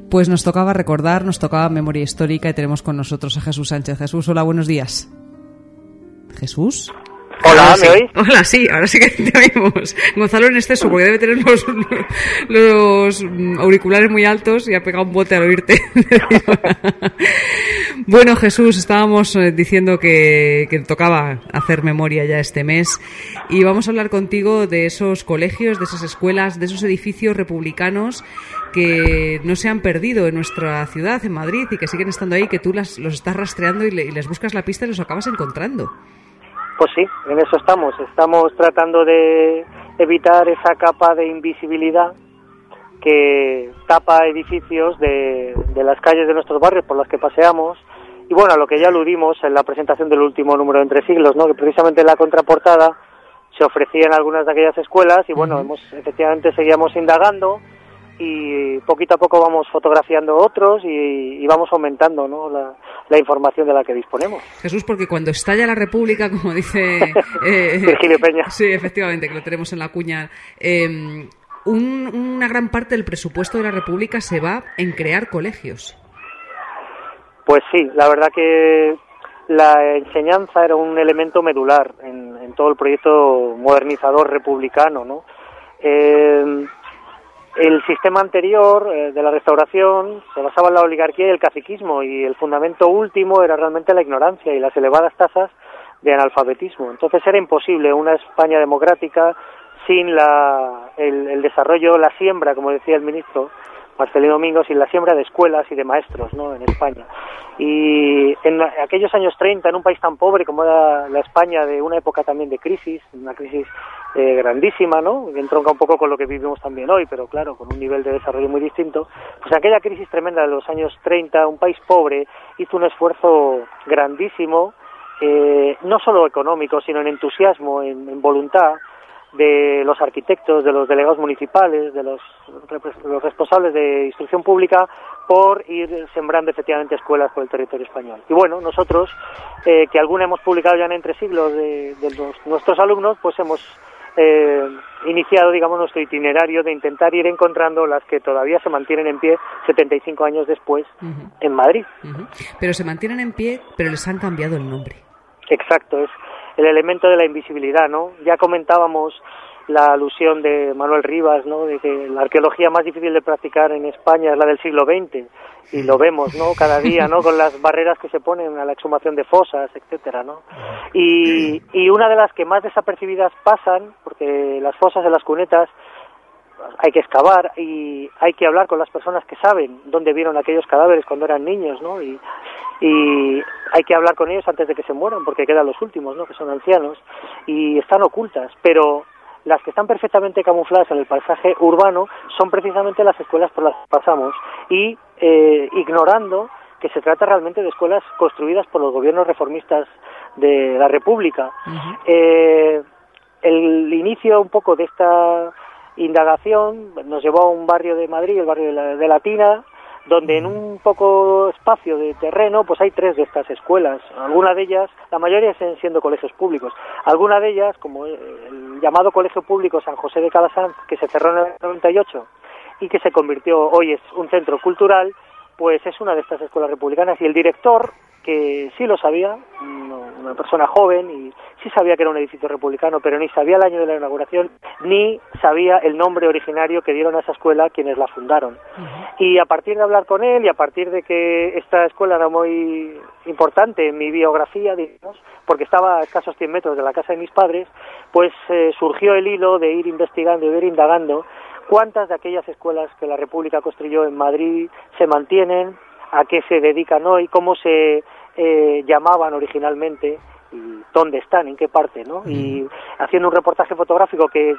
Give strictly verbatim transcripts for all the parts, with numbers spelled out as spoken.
Pues nos tocaba recordar, nos tocaba memoria histórica y tenemos con nosotros a Jesús Sánchez. Jesús, hola, buenos días. ¿Jesús? Hola, ¿me oís? Hola, sí, ahora sí que te oímos. Gonzalo en exceso, porque debe tener los, los auriculares muy altos y ha pegado un bote al oírte. Bueno, Jesús, estábamos diciendo que, que tocaba hacer memoria ya este mes y vamos a hablar contigo de esos colegios, de esas escuelas, de esos edificios republicanos que no se han perdido en nuestra ciudad, en Madrid, y que siguen estando ahí, que tú las, los estás rastreando y, le, y les buscas la pista y los acabas encontrando. Pues sí, en eso estamos. Estamos tratando de evitar esa capa de invisibilidad que tapa edificios de, de las calles de nuestros barrios por las que paseamos. Y bueno, a lo que ya aludimos en la presentación del último número de Entre Siglos, ¿no? Que precisamente en la contraportada se ofrecían algunas de aquellas escuelas y bueno, uh-huh. hemos efectivamente seguíamos indagando y poquito a poco vamos fotografiando otros y, y vamos aumentando, ¿no? la, la información de la que disponemos. Jesús, porque cuando estalla la República, como dice eh, Virgilio Peña. Sí, efectivamente, que lo tenemos en la cuña, eh, un, una gran parte del presupuesto de la República se va en crear colegios. Pues sí, la verdad que la enseñanza era un elemento medular en, en todo el proyecto modernizador republicano, ¿no? Eh, El sistema anterior eh, de la Restauración se basaba en la oligarquía y el caciquismo y el fundamento último era realmente la ignorancia y las elevadas tasas de analfabetismo. Entonces era imposible una España democrática sin la, el, el desarrollo, la siembra, como decía el ministro Marcelino Domingo, sin la siembra de escuelas y de maestros, ¿no? En España. Y en aquellos años treinta, en un país tan pobre como era la España, de una época también de crisis, una crisis eh, grandísima, ¿no? Que entronca un poco con lo que vivimos también hoy, pero claro, con un nivel de desarrollo muy distinto. Pues aquella crisis tremenda de los años treinta, un país pobre hizo un esfuerzo grandísimo, eh, no solo económico, sino en entusiasmo, en, en voluntad, de los arquitectos, de los delegados municipales, de los, los responsables de instrucción pública, por ir sembrando efectivamente escuelas por el territorio español. Y bueno, nosotros, eh, que alguna hemos publicado ya en Entre Siglos de, de los, nuestros alumnos, pues hemos eh, iniciado, digamos, nuestro itinerario de intentar ir encontrando las que todavía se mantienen en pie setenta y cinco años después uh-huh. en Madrid. Uh-huh. Pero se mantienen en pie, pero les han cambiado el nombre. Exacto, es el elemento de la invisibilidad, ¿no? Ya comentábamos la alusión de Manuel Rivas, ¿no? De que la arqueología más difícil de practicar en España es la del siglo veinte, y lo vemos, ¿no? Cada día, ¿no? Con las barreras que se ponen a la exhumación de fosas, etcétera, ¿no? Y, y una de las que más desapercibidas pasan, porque las fosas de las cunetas hay que excavar y hay que hablar con las personas que saben dónde vieron aquellos cadáveres cuando eran niños, ¿no? Y, y hay que hablar con ellos antes de que se mueran, porque quedan los últimos, ¿no? Que son ancianos y están ocultas, pero las que están perfectamente camufladas en el paisaje urbano son precisamente las escuelas por las que pasamos y eh, ignorando que se trata realmente de escuelas construidas por los gobiernos reformistas de la República. Uh-huh. Eh, el inicio un poco de esta indagación nos llevó a un barrio de Madrid, el barrio de la, de Latina, donde en un poco espacio de terreno pues hay tres de estas escuelas. Algunas de ellas, la mayoría siguen siendo colegios públicos. Algunas de ellas, como el llamado Colegio Público San José de Calasanz, que se cerró en el noventa y ocho y que se convirtió, hoy es un centro cultural, pues es una de estas escuelas republicanas. Y el director, que sí lo sabía, una persona joven, y sí sabía que era un edificio republicano, pero ni sabía el año de la inauguración, ni sabía el nombre originario que dieron a esa escuela quienes la fundaron. Uh-huh. Y a partir de hablar con él, y a partir de que esta escuela era muy importante en mi biografía, digamos, porque estaba a escasos cien metros de la casa de mis padres, pues eh, surgió el hilo de ir investigando y de ir indagando cuántas de aquellas escuelas que la República construyó en Madrid se mantienen, a qué se dedican hoy, cómo se eh, llamaban originalmente y dónde están, en qué parte, ¿no? Y haciendo un reportaje fotográfico que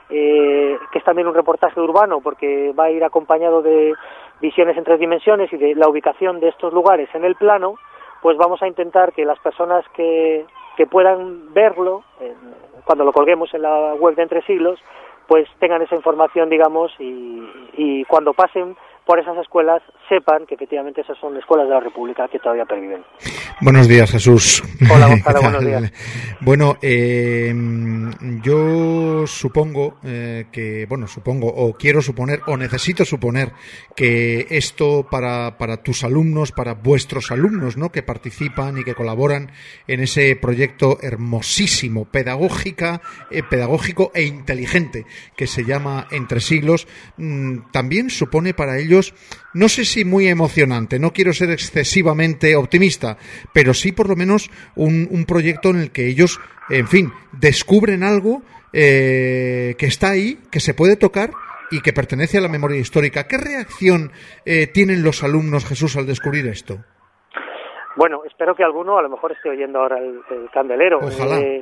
eh, que es también un reportaje urbano, porque va a ir acompañado de visiones en tres dimensiones y de la ubicación de estos lugares en el plano, pues vamos a intentar que las personas que, que puedan verlo, eh, cuando lo colguemos en la web de Entre Siglos, pues tengan esa información, digamos, y, y cuando pasen por esas escuelas sepan que efectivamente esas son escuelas de la República que todavía perviven. Buenos días, Jesús. Hola, Gonzalo, buenos días. Bueno, eh, yo supongo eh, que, bueno, supongo, o quiero suponer, o necesito suponer que esto para, para tus alumnos, para vuestros alumnos, ¿no?, que participan y que colaboran en ese proyecto hermosísimo, pedagógica, eh, pedagógico e inteligente que se llama Entre Siglos, mmm, también supone para ellos, no sé si muy emocionante, no quiero ser excesivamente optimista, pero sí por lo menos un, un proyecto en el que ellos, en fin, descubren algo eh, que está ahí, que se puede tocar y que pertenece a la memoria histórica. ¿Qué reacción eh, tienen los alumnos, Jesús, al descubrir esto? Bueno, espero que alguno a lo mejor esté oyendo ahora el, el candelero. Ojalá. Eh,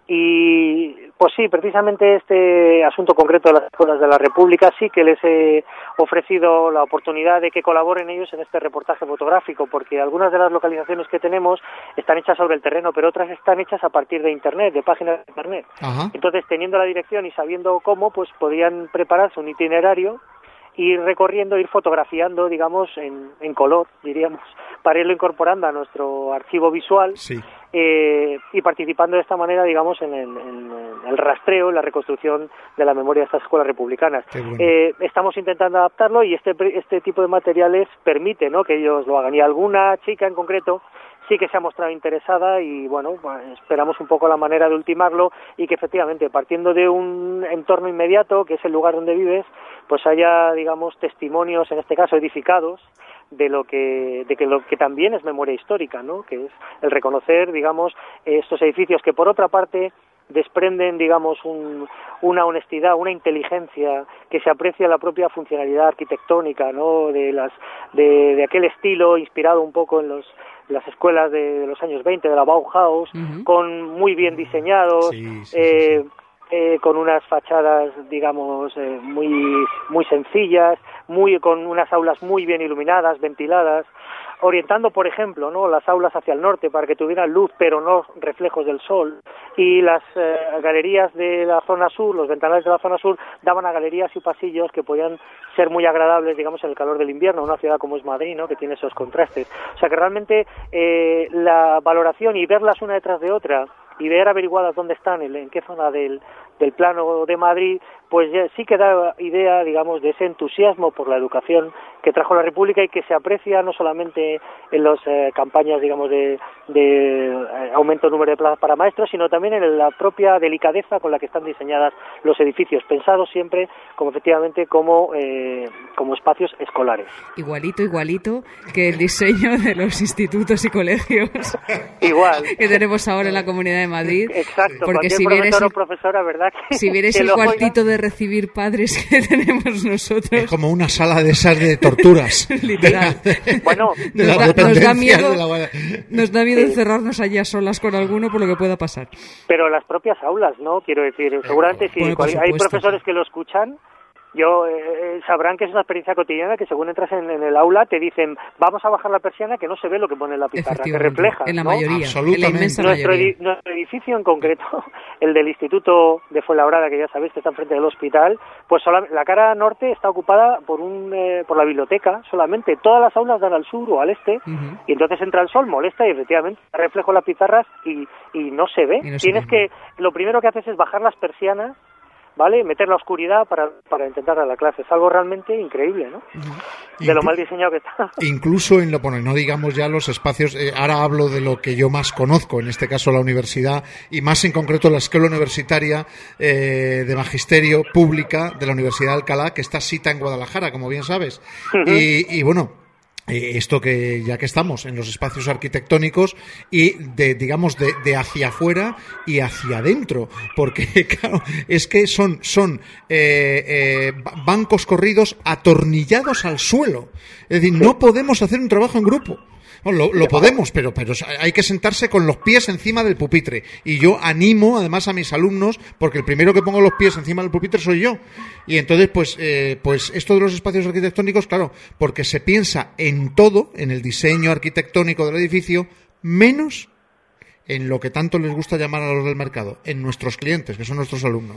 y pues sí, precisamente este asunto concreto de las escuelas de la República sí que les he ofrecido la oportunidad de que colaboren ellos en este reportaje fotográfico, porque algunas de las localizaciones que tenemos están hechas sobre el terreno, pero otras están hechas a partir de Internet, de páginas de Internet. Ajá. Entonces, teniendo la dirección y sabiendo cómo, pues podían prepararse un itinerario, ir recorriendo, ir fotografiando, digamos, en, en color, diríamos, para irlo incorporando a nuestro archivo visual. Sí. Eh, y participando de esta manera, digamos, en el, en el rastreo, en la reconstrucción de la memoria de estas escuelas republicanas. Bueno. Eh, estamos intentando adaptarlo y este este tipo de materiales permite, ¿no?, que ellos lo hagan. Y alguna chica en concreto sí que se ha mostrado interesada y, bueno, pues esperamos un poco la manera de ultimarlo y que efectivamente, partiendo de un entorno inmediato, que es el lugar donde vives, pues haya, digamos, testimonios, en este caso edificados, de lo que de que lo que también es memoria histórica, ¿no?, que es el reconocer, digamos, estos edificios que por otra parte desprenden, digamos, un, una honestidad, una inteligencia que se aprecia en la propia funcionalidad arquitectónica, ¿no?, de las de, de aquel estilo inspirado un poco en los las escuelas de, de los años veinte, de la Bauhaus, uh-huh. con muy bien diseñados, sí, sí, eh, sí, sí. Eh, con unas fachadas, digamos, eh, muy muy sencillas, muy con unas aulas muy bien iluminadas, ventiladas, orientando, por ejemplo, ¿no?, las aulas hacia el norte para que tuvieran luz, pero no reflejos del sol, y las eh, galerías de la zona sur, los ventanales de la zona sur, daban a galerías y pasillos que podían ser muy agradables, digamos, en el calor del invierno, una ciudad como es Madrid, ¿no?, que tiene esos contrastes. O sea que realmente eh, la valoración y verlas una detrás de otra, y ver averiguadas dónde están, en qué zona del, del plano de Madrid, pues ya sí que da idea, digamos, de ese entusiasmo por la educación que trajo la República y que se aprecia no solamente en las eh, campañas, digamos, de, de eh, aumento del número de plazas para maestros, sino también en la propia delicadeza con la que están diseñadas los edificios, pensados siempre como efectivamente como, eh, como espacios escolares. Igualito, igualito que el diseño de los institutos y colegios. Igual. Que tenemos ahora en la Comunidad de Madrid. Exacto, porque si vienes profesor o profesora, ¿verdad? Que, si vienes el cuartito oiga. de recibir padres que tenemos nosotros. Es como una sala de esas de torturas. Literal. Bueno, de nos, la da, nos da miedo, de la... nos da miedo sí. encerrarnos allí a solas con alguno por lo que pueda pasar. Pero las propias aulas, ¿no? Quiero decir, seguramente si bueno, hay profesores que lo escuchan, yo eh, sabrán que es una experiencia cotidiana que según entras en, en el aula te dicen vamos a bajar la persiana que no se ve lo que pone en la pizarra, que refleja, en la ¿no? mayoría, en la inmensa nuestro, mayoría. edi- nuestro edificio en concreto, el del Instituto de Fuenlabrada, que ya sabéis que está enfrente del hospital, pues sola, la cara norte está ocupada por un eh, por la biblioteca solamente, todas las aulas dan al sur o al este, uh-huh. y entonces entra el sol, molesta y efectivamente reflejo las pizarras y, y no se ve. No Tienes se que, lo primero que haces es bajar las persianas, ¿vale? Meter la oscuridad para, para intentar dar la clase. Es algo realmente increíble, ¿no? Uh-huh. De Inclu- lo mal diseñado que está. Incluso en lo, bueno, no digamos ya los espacios, eh, ahora hablo de lo que yo más conozco, en este caso la universidad, y más en concreto la Escuela Universitaria eh, de Magisterio Pública de la Universidad de Alcalá, que está sita en Guadalajara, como bien sabes. Uh-huh. Y, y bueno... Eh, esto que ya que estamos en los espacios arquitectónicos y de digamos de, de hacia afuera y hacia adentro, porque claro, es que son son eh, eh, bancos corridos atornillados al suelo, es decir, no podemos hacer un trabajo en grupo. Lo, lo podemos, pero, pero hay que sentarse con los pies encima del pupitre. Y yo animo, además, a mis alumnos, porque el primero que pongo los pies encima del pupitre soy yo. Y entonces, pues, eh, pues esto de los espacios arquitectónicos, claro, porque se piensa en todo, en el diseño arquitectónico del edificio, menos en lo que tanto les gusta llamar a los del mercado, en nuestros clientes, que son nuestros alumnos.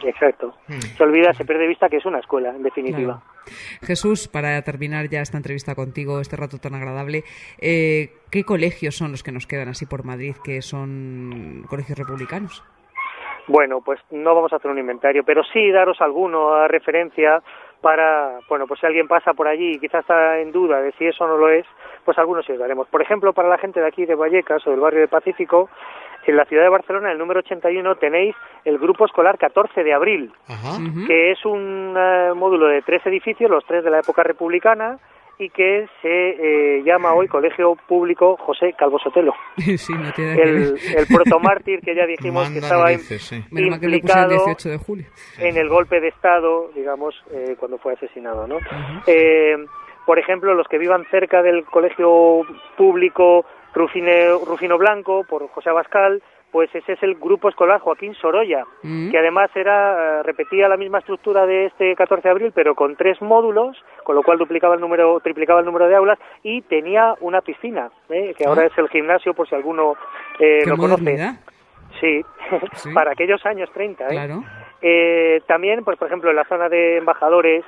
Exacto. Mm. Se olvida, se pierde de vista que es una escuela, en definitiva. Claro. Jesús, para terminar ya esta entrevista contigo, este rato tan agradable, eh, ¿qué colegios son los que nos quedan así por Madrid, que son colegios republicanos? Bueno, pues no vamos a hacer un inventario, pero sí daros alguno a referencia para, bueno, pues si alguien pasa por allí y quizás está en duda de si eso no lo es, pues algunos sí os daremos. Por ejemplo, para la gente de aquí de Vallecas o del barrio de Pacífico, en la ciudad de Barcelona, en el número ochenta y uno, tenéis el Grupo Escolar catorce de abril, Ajá. que es un uh, módulo de tres edificios, los tres de la época republicana, y que se eh, llama hoy Colegio Público José Calvo Sotelo. Sí, no tiene el, el protomártir que ya dijimos Manda que estaba narices, sí. implicado el dieciocho de julio. En el golpe de Estado, digamos, eh, cuando fue asesinado, ¿no? Uh-huh. Eh, por ejemplo, los que vivan cerca del Colegio Público Rufine, Rufino Blanco, por José Abascal, pues ese es el Grupo Escolar Joaquín Sorolla, mm. que además era repetía la misma estructura de este catorce de abril, pero con tres módulos, con lo cual duplicaba el número, triplicaba el número de aulas, y tenía una piscina, ¿eh? que ahora ah. es el gimnasio, por si alguno eh, lo conoce. Sí, sí. Para aquellos años treinta. ¿eh? Claro. Eh, también, pues por ejemplo, en la zona de Embajadores,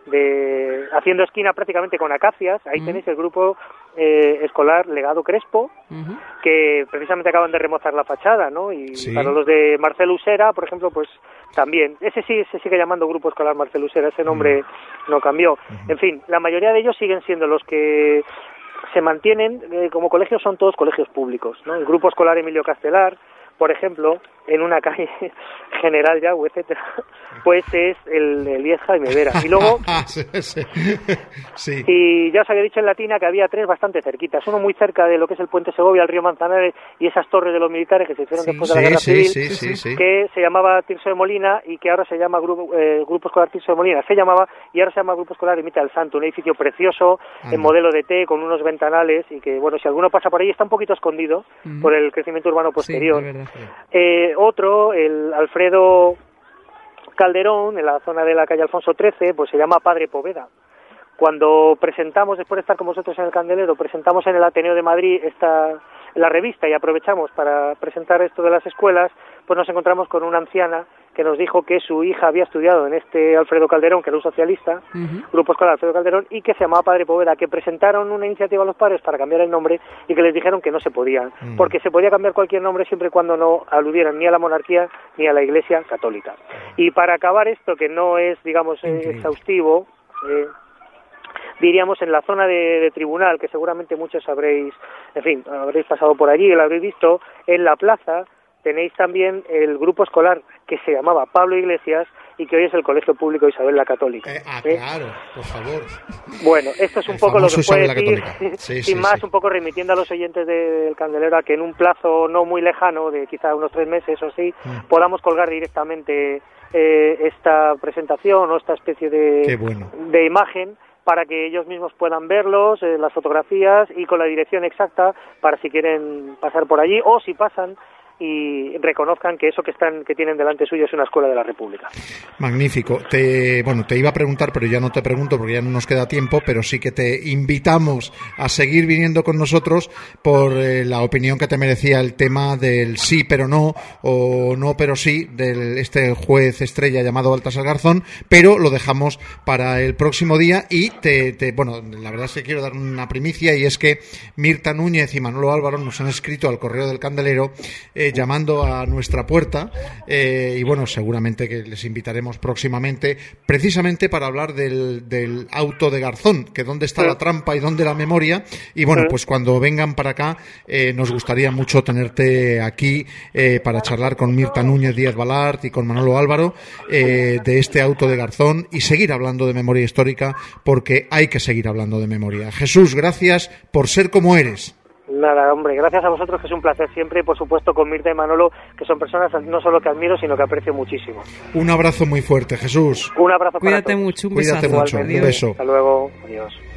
de haciendo esquina prácticamente con Acacias, ahí uh-huh. tenéis el grupo eh, escolar Legado Crespo, uh-huh. que precisamente acaban de remozar la fachada, ¿no? Y sí. para los de Marcelo Usera, por ejemplo, pues también. Ese sí se sigue llamando Grupo Escolar Marcelo Usera, ese nombre uh-huh. no cambió. Uh-huh. En fin, la mayoría de ellos siguen siendo los que se mantienen eh, como colegios, son todos colegios públicos, ¿no? El Grupo Escolar Emilio Castelar, por ejemplo, en una calle General Yagüe, etcétera, pues es el Elías Jaime Vera. Y luego, sí, sí. Sí. y ya os había dicho en Latina que había tres bastante cerquitas, uno muy cerca de lo que es el Puente Segovia, el río Manzanares y esas torres de los militares que se hicieron sí, después de la sí, Guerra sí, Civil, sí, sí, sí. que se llamaba Tirso de Molina y que ahora se llama Grupo, eh, Grupo Escolar Tirso de Molina, se llamaba, y ahora se llama Grupo Escolar Ermita del Santo, un edificio precioso, ah, en modelo de T, con unos ventanales, y que, bueno, si alguno pasa por ahí está un poquito escondido mm. por el crecimiento urbano posterior. Sí, sí. Eh, otro, el Alfredo Calderón, en la zona de la calle Alfonso trece, pues se llama Padre Poveda. Cuando presentamos, después de estar con vosotros en el Candelero, presentamos en el Ateneo de Madrid esta la revista y aprovechamos para presentar esto de las escuelas, pues nos encontramos con una anciana que nos dijo que su hija había estudiado en este Alfredo Calderón, que era un socialista, uh-huh. Grupo Escolar Alfredo Calderón, y que se llamaba Padre Poveda, que presentaron una iniciativa a los padres para cambiar el nombre y que les dijeron que no se podía, uh-huh. porque se podía cambiar cualquier nombre siempre y cuando no aludieran ni a la monarquía ni a la Iglesia Católica. Uh-huh. Y para acabar esto, que no es, digamos, uh-huh. exhaustivo, eh, diríamos en la zona de, de tribunal, que seguramente muchos habréis, en fin, habréis pasado por allí, lo habréis visto, en la plaza tenéis también el grupo escolar que se llamaba Pablo Iglesias y que hoy es el Colegio Público Isabel la Católica. Eh, ah, ¿eh? Claro, por favor. Bueno, esto es un el poco lo que puede decir, sí, sin sí, más, sí. un poco remitiendo a los oyentes del Candelero a que en un plazo no muy lejano, de quizá unos tres meses o así, mm. podamos colgar directamente eh, esta presentación o esta especie de, Qué bueno. de imagen, para que ellos mismos puedan verlos, eh, las fotografías, y con la dirección exacta para si quieren pasar por allí o si pasan y reconozcan que eso que están que tienen delante suyo es una escuela de la República. Magnífico. Te, bueno, te iba a preguntar, pero ya no te pregunto porque ya no nos queda tiempo, pero sí que te invitamos a seguir viniendo con nosotros por eh, la opinión que te merecía el tema del sí pero no o no pero sí de este juez estrella llamado Baltasar Garzón, pero lo dejamos para el próximo día y te, te bueno, la verdad es que quiero dar una primicia y es que Mirta Núñez y Manolo Álvaro nos han escrito al correo del Candelero eh, llamando a nuestra puerta eh, y bueno, seguramente que les invitaremos próximamente precisamente para hablar del, del auto de Garzón, que dónde está sí. la trampa y dónde la memoria, y bueno, sí. pues cuando vengan para acá eh, nos gustaría mucho tenerte aquí eh, para charlar con Mirta Núñez Díaz Balart y con Manolo Álvaro eh, de este auto de Garzón y seguir hablando de memoria histórica, porque hay que seguir hablando de memoria. Jesús, gracias por ser como eres. Nada, hombre, gracias a vosotros, que es un placer siempre, y por supuesto con Mirta y Manolo, que son personas no solo que admiro, sino que aprecio muchísimo. Un abrazo muy fuerte, Jesús. Un abrazo para Cuídate todos. mucho, un Cuídate besazo. mucho, un beso. Hasta luego, adiós.